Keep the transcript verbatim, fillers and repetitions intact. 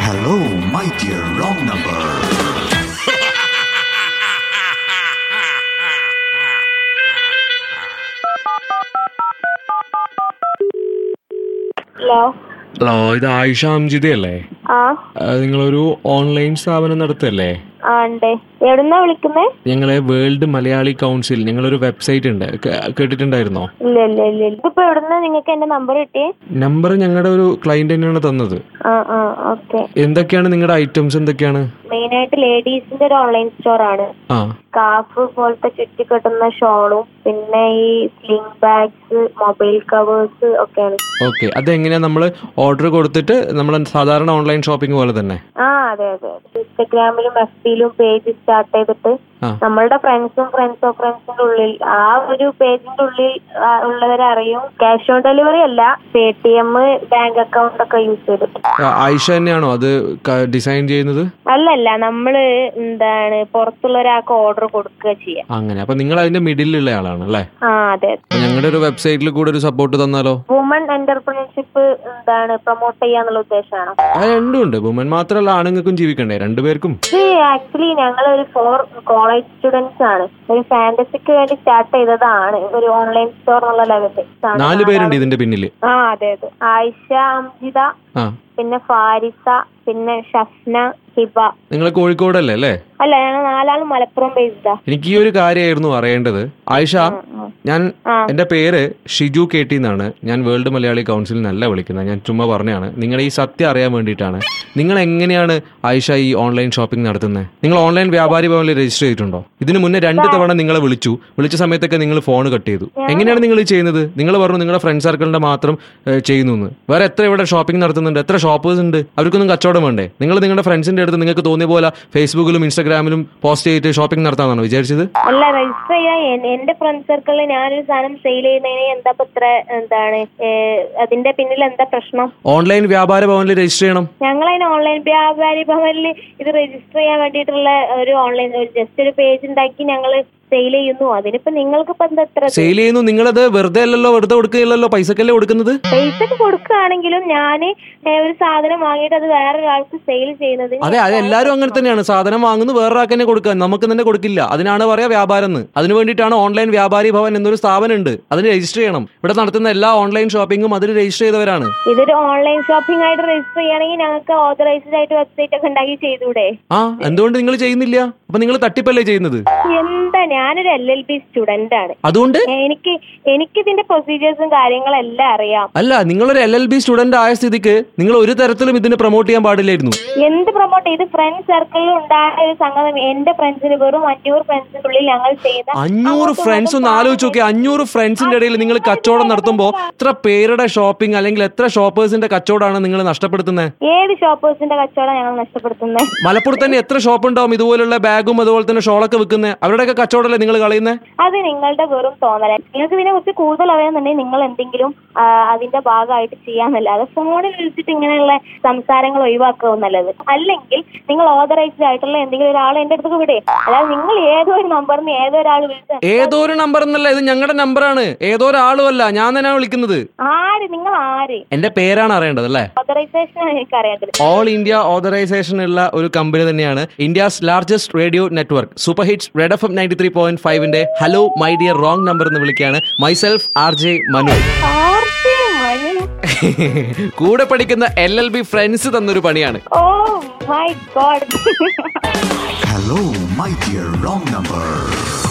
Hello, my dear wrong number. Hello hello, ഇത് ആയിഷ അംജിദയല്ലേ? ആ നിങ്ങളൊരു ഓൺലൈൻ സ്ഥാപനം നടത്തല്ലേ? ആ ഉണ്ട്. എവിടുന്നാ വിളിക്കുന്നേ? ഞങ്ങളെ വേൾഡ് മലയാളി കൗൺസിൽ, ഞങ്ങളൊരു വെബ്സൈറ്റ് ഉണ്ട്, കേട്ടിട്ടുണ്ടായിരുന്നോ? ഇല്ല ഇല്ല ഇല്ല ഇതിപ്പോ എവിടുന്നാ നിങ്ങൾക്ക് എന്റെ നമ്പർ കിട്ടിയേ? നമ്പർ ഞങ്ങളുടെ ഒരു ക്ലയന്റ് തന്നെയാണ് തന്നത്. ആ ആ ഓക്കെ. എന്തൊക്കെയാണ് നിങ്ങളുടെ ഐറ്റംസ്? എന്തൊക്കെയാണ്? മെയിൻ ആയിട്ട് ലേഡീസിന്റെ ഒരു ഓൺലൈൻ സ്റ്റോർ ആണ്. ആ സ്കാർഫ് പോലത്തെ ചുറ്റി കെട്ടുന്ന ഷോളും പിന്നെ ഈ സ്ലിംഗ് ബാഗ്സ്, മൊബൈൽ കവേഴ്സ് ഒക്കെയാണ്. ഓക്കെ, അതെങ്ങനെയാ നമ്മൾ ഓർഡർ കൊടുത്തിട്ട് നമ്മൾ സാധാരണ ഓൺലൈൻ ഷോപ്പിംഗ് പോലെ തന്നെ? ആ അതെ അതെ. ഇൻസ്റ്റഗ്രാമിലും എഫ് ബിയിലും പേജ് സ്റ്റാർട്ട് ചെയ്തിട്ട് നമ്മളുടെ ഫ്രണ്ട്സും ഫ്രണ്ട്സ് ഓഫ് ഫ്രണ്ട്സിന്റെ ഉള്ളിൽ ആ ഒരു പേജിന്റെ ഉള്ളിൽ ഉള്ളവരെ അറിയും. ക്യാഷ് ഓൺ ഡെലിവറി അല്ല, Paytm, bank account ഒക്കെ യൂസ് ചെയ്തിട്ട്. ആയിഷ തന്നെയാണോ അത് ഡിസൈൻ ചെയ്യുന്നത്? അല്ലല്ല, നമ്മള് എന്താണ് പുറത്തുള്ള ഒരാൾക്ക് ഓർഡർ കൊടുക്കുക ചെയ്യാം. അങ്ങനെ, അപ്പൊ നിങ്ങൾ അതിന്റെ മിഡിലുള്ള ആളാണ് അല്ലേ? ആ അതെ. ഞങ്ങളുടെ ഒരു വെബ്സൈറ്റിൽ കൂടെ ഒരു സപ്പോർട്ട് തന്നാലോ? വുമൺ എന്റർപ്രണർഷിപ്പ് എന്താണ് പ്രൊമോട്ട് ചെയ്യാന്നുള്ള ഉദ്ദേശമാണോ? ആ രണ്ടും ഉണ്ട്. വുമൺ മാത്രമല്ല, ആണുങ്ങൾക്കും ജീവിക്കണ്ടേ, രണ്ടുപേർക്കും? ആക്ച്വലി ഞങ്ങൾ ഒരു ഫോർ കോളേജ് സ്റ്റുഡൻസ് ആണ്. ഒരു ഫാന്റസിക്ക് വേണ്ടി സ്റ്റാർട്ട് ചെയ്തതാണ് ഒരു ഓൺലൈൻ സ്റ്റോർ എന്നുള്ള ലെവലിൽ. നാല് പേരുണ്ട് ഇതിന്റെ പിന്നില്. ആ അതെ അതെ. ആയിഷ, അംജിദ, പിന്നെ ഫാരിസ, പിന്നെ ഷഫ്ന, ഹിബ. നിങ്ങൾ കോഴിക്കോടല്ലേ അല്ലേ? അല്ല, ഞങ്ങൾ നാലാളും മലപ്പുറം ബേസ്ഡാ. എനിക്ക് ഈ ഒരു കാര്യമായിരുന്നു അറിയേണ്ടത്. ആയിഷ, ഞാൻ എന്റെ പേര് ഷിജു കെ ടി എന്നാണ്. ഞാൻ വേൾഡ് മലയാളി കൗൺസിലിൽ നല്ല വിളിക്കുന്നത്. ഞാൻ ചുമ്മാ പറഞ്ഞാണ്, നിങ്ങളുടെ ഈ സത്യം അറിയാൻ വേണ്ടിയിട്ടാണ്. നിങ്ങൾ എങ്ങനെയാണ് ആയിഷ ഈ ഓൺലൈൻ ഷോപ്പിംഗ് നടത്തുന്നത്? നിങ്ങൾ ഓൺലൈൻ വ്യാപാരി ഭവനിൽ രജിസ്റ്റർ ചെയ്തിട്ടുണ്ടോ? ഇതിനു മുന്നേ രണ്ട് തവണ നിങ്ങളെ വിളിച്ചു. വിളിച്ച സമയത്തൊക്കെ നിങ്ങൾ ഫോൺ കട്ട് ചെയ്തു. എങ്ങനെയാണ് നിങ്ങൾ ചെയ്യുന്നത്? നിങ്ങൾ പറഞ്ഞു നിങ്ങളുടെ ഫ്രണ്ട് സർക്കിളിന്റെ മാത്രം ചെയ്യുന്നു. വേറെ എത്ര ഇവിടെ ഷോപ്പിംഗ് നടത്തുന്നുണ്ട്? എത്ര ഷോപ്പേഴ്സ് ഉണ്ട്? അവർക്കൊന്നും കച്ചവടം വേണ്ടേ? നിങ്ങൾ നിങ്ങളുടെ ഫ്രണ്ട്സിന്റെ അടുത്ത് നിങ്ങൾക്ക് തോന്നിയ പോലെ ഫേസ്ബുക്കിലും ഇൻസ്റ്റാഗ്രാമിലും പോസ്റ്റ് ചെയ്തിട്ട് ഷോപ്പിംഗ് നടത്താനാണോ വിചാരിച്ചത്? അല്ല, രജിസ്റ്റർ ചെയ്യാൻ എന്റെ ഫ്രണ്ട് സർക്കിളിൽ ഞാനൊരു സാധനം സെയിൽ ചെയ്യുന്നതിന് എന്താ ഇത്ര എന്താണ് അതിന്റെ പിന്നിൽ എന്താ പ്രശ്നം? ഓൺലൈൻ വ്യാപാര ഭവനിൽ രജിസ്റ്റർ ചെയ്യണം. ഞങ്ങൾ അതിന് ഓൺലൈൻ വ്യാപാരി ഭവനിൽ ഇത് രജിസ്റ്റർ ചെയ്യാൻ വേണ്ടിയിട്ടുള്ള ഒരു ഓൺലൈൻ ജസ്റ്റ് ഒരു പേജ് ഉണ്ടാക്കി ഞങ്ങൾ സെയിൽ ചെയ്യുന്നു. അതിനിപ്പോ നിങ്ങൾക്ക് ഇപ്പൊ എന്താ എത്ര സെയിൽ ചെയ്യുന്നു? നിങ്ങളത് വെറുതെ അല്ലല്ലോ, വെറുതെ കൊടുക്കുകയല്ലോ, പൈസക്കല്ലേ കൊടുക്കുന്നത്? പൈസക്ക് കൊടുക്കുകയാണെങ്കിലും ഞാൻ ഒരു സാധനം വാങ്ങിയിട്ട് അത് വേറൊരാൾക്ക് സെയിൽ ചെയ്യുന്നത്. അതെ, അത് എല്ലാവരും അങ്ങനെ തന്നെയാണ്. സാധനം വാങ്ങുന്നു, വേറൊരാൾക്ക് തന്നെ കൊടുക്കുക, നമുക്ക് തന്നെ കൊടുക്കില്ല. അതിനാണ് പറയാ വ്യാപാരം എന്ന്. അതിന് വേണ്ടിയിട്ടാണ് ഓൺലൈൻ വ്യാപാരി ഭവൻ എന്നൊരു സ്ഥാപനം ഉണ്ട്. അതിന് രജിസ്റ്റർ ചെയ്യണം. ഇവിടെ നടത്തുന്ന എല്ലാ ഓൺലൈൻ ഷോപ്പിംഗും അതിന് രജിസ്റ്റർ ചെയ്തവരാണ്. ഇതൊരു ഓൺലൈൻ ഷോപ്പിംഗ് ആയിട്ട് രജിസ്റ്റർ ചെയ്യുകയാണെങ്കിൽ ഞങ്ങൾക്ക് ഓതറൈസ്ഡ് ആയിട്ട് വെബ്സൈറ്റ് ഒക്കെ ഉണ്ടാക്കി ചെയ്തൂടെ? ആ, എന്തുകൊണ്ട് നിങ്ങൾ ചെയ്യുന്നില്ല? അപ്പൊ നിങ്ങൾ തട്ടിപ്പല്ലേ ചെയ്യുന്നത്? എന്താ, ഞാനൊരു എൽ എൽ ബി സ്റ്റുഡന്റ് ആണ്. അതുകൊണ്ട് എനിക്ക് എനിക്ക് ഇതിന്റെ പ്രൊസീജിയേഴ്സും കാര്യങ്ങളെല്ലാം അറിയാം. അല്ല, നിങ്ങളൊരു എൽ എൽ ബി സ്റ്റുഡന്റ് ആയ സ്ഥിതിക്ക് നിങ്ങൾ ഒരു തരത്തിലും ഇതിനെ പ്രൊമോട്ട് ചെയ്യാൻ പാടില്ലായിരുന്നു. എന്ത് പ്രൊമോട്ട് ചെയ്ത്? ഫ്രണ്ട് സർക്കിളിൽ ഉണ്ടായ ഒരു സംഗതി. എന്റെ ഫ്രണ്ട്സിന് വെറും അഞ്ഞൂറ് ഫ്രണ്ട്സിന്റെ ഉള്ളിൽ ഞങ്ങൾ ചെയ്ത അഞ്ഞൂറ് ഫ്രണ്ട്സ് ഒന്ന് ആലോചിച്ച് നോക്കി. അഞ്ഞൂറ് ഫ്രണ്ട്സിന്റെ ഇടയിൽ നിങ്ങൾ കച്ചവടം നടത്തുമ്പോൾ എത്ര പേരുടെ ഷോപ്പിംഗ് അല്ലെങ്കിൽ എത്ര ഷോപ്പേഴ്സിന്റെ കച്ചവടമാണ് നിങ്ങൾ നഷ്ടപ്പെടുത്തുന്നത്? ഏത് ഷോപ്പേഴ്സിന്റെ കച്ചവടം ഞങ്ങൾ നഷ്ടപ്പെടുത്തുന്നത്? മലപ്പുറത്ത് തന്നെ എത്ര ഷോപ്പ് ഉണ്ടാവും ഇതുപോലുള്ള ബാഗും അതുപോലെ തന്നെ ഷോളൊക്കെ വിൽക്കുന്നത്? അവരുടെയൊക്കെ കച്ചവടമല്ലേ നിങ്ങൾ കളയുന്നത്? അത് നിങ്ങളുടെ വെറും തോന്നല. നിങ്ങൾക്ക് ഇതിനെ കുറിച്ച് കൂടുതൽ അറിയാന്നുണ്ടെങ്കിൽ നിങ്ങൾ എന്തെങ്കിലും അതിന്റെ ഭാഗമായിട്ട് ചെയ്യാന്നല്ലാതെ ഫോണിൽ വിളിച്ചിട്ട് ഇങ്ങനെയുള്ള സംസാരങ്ങൾ ഒഴിവാക്കുക നല്ലത്. അല്ലെങ്കിൽ നിങ്ങൾ ഓതറൈസ്ഡ് ആയിട്ടുള്ള എന്തെങ്കിലും ഒരാൾ എന്റെ അടുത്ത് വിടേ. അല്ലാതെ നിങ്ങൾ ഏതോ ഒരു നമ്പറിന് ഏതോ ഒരാൾ വിളിച്ച ഏതോ ഒരു നമ്പർ എന്നല്ല, ഇത് ഞങ്ങളുടെ നമ്പറാണ്. ഏതോ ഒരാളും അല്ല, ഞാൻ തന്നെയാണ് വിളിക്കുന്നത്. ആര്? നിങ്ങൾ ആര്? എന്റെ പേരാണ് അറിയേണ്ടത് അല്ലേ? ഓതറൈസേഷൻ എനിക്ക് അറിയേണ്ടത്. ഓൾ ഇന്ത്യ ഓതറൈസേഷൻ ഉള്ള ഒരു കമ്പനി തന്നെയാണ് India's largest radio network super hits red F M ninety three point ഫൈവിന്റെ hello my dear wrong number എന്ന് വിളിക്കുകയാണ്. Myself R J Manu. കൂടെ പഠിക്കുന്ന എൽ എൽ ബി ഫ്രണ്ട്സ് തന്നൊരു പണിയാണ്. Oh my god. Hello, my dear wrong number.